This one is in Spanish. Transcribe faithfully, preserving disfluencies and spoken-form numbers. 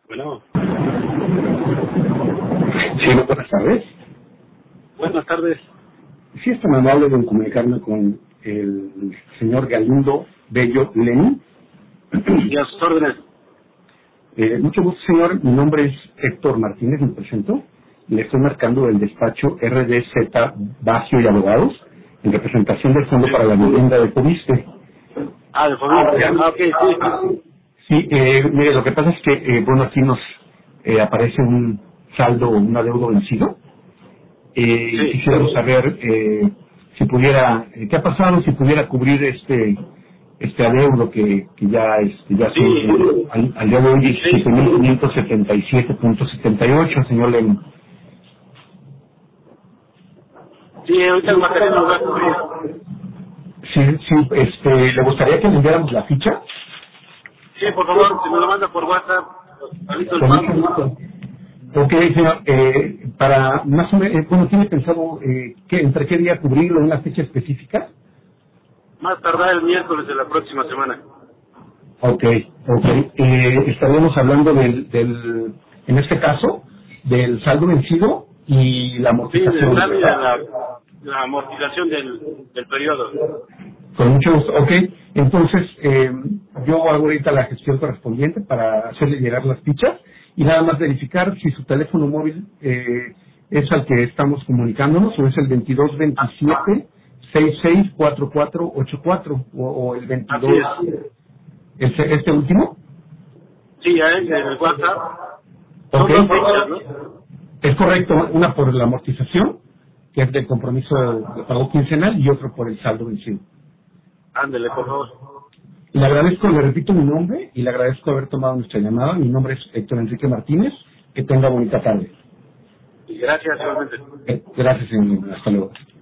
Bueno, Sí, buenas tardes. buenas tardes. Sí, es tan amable de comunicarme con el señor Galindo Bello Lenin. Y a sus órdenes. Eh, mucho gusto, señor. Mi nombre es Héctor Martínez, me presento. Le estoy marcando el despacho R D Z Bacio y Abogados en representación del Fondo Sí. para la Vivienda de Coviste. Ah, de familia. Ah, ok, sí. Sí, eh, mire, lo que pasa es que, eh, bueno, aquí nos eh, aparece un saldo, un adeudo vencido. Eh, y Sí. quisiéramos saber eh, si pudiera, eh, qué ha pasado, si pudiera cubrir este este adeudo que, que ya este, ya Sí. son eh, al, al día de hoy Sí. diecisiete mil quinientos setenta y siete punto setenta y ocho, señor Lenin. Sí, ahorita el material lo va a cubrir. Sí, sí, este, ¿le gustaría que le enviáramos la ficha? Sí, por favor, si me lo manda por WhatsApp, aviso el Con mucho pago. gusto. Ok, señor, eh, para más o menos, eh, bueno, ¿tiene pensado eh, que, entre qué día cubrirlo, una fecha específica? Más tardar el miércoles de la próxima semana. Ok, ok. Eh, estaríamos hablando del, del, en este caso, del saldo vencido y la Sí, de amortización. la, ¿Verdad? la, la amortización del, del periodo. Con mucho gusto. Ok, entonces eh, yo hago ahorita la gestión correspondiente para hacerle llegar las fichas y nada más verificar si su teléfono móvil eh, es al que estamos comunicándonos o es el veintidós veintisiete sesenta y seis cuarenta y cuatro ochenta y cuatro o, o el Así veintidós, es. este, este último. Sí, ya es en el WhatsApp. Son Ok. dos fechas, ¿no? Es correcto, una por la amortización, que es del compromiso de pago quincenal, y otro por el saldo vencido. Ándele, por favor. Le agradezco, le repito mi nombre, y le agradezco haber tomado nuestra llamada. Mi nombre es Héctor Enrique Martínez. Que tenga bonita tarde. Y gracias, igualmente. Eh, Gracias, señor. Hasta luego.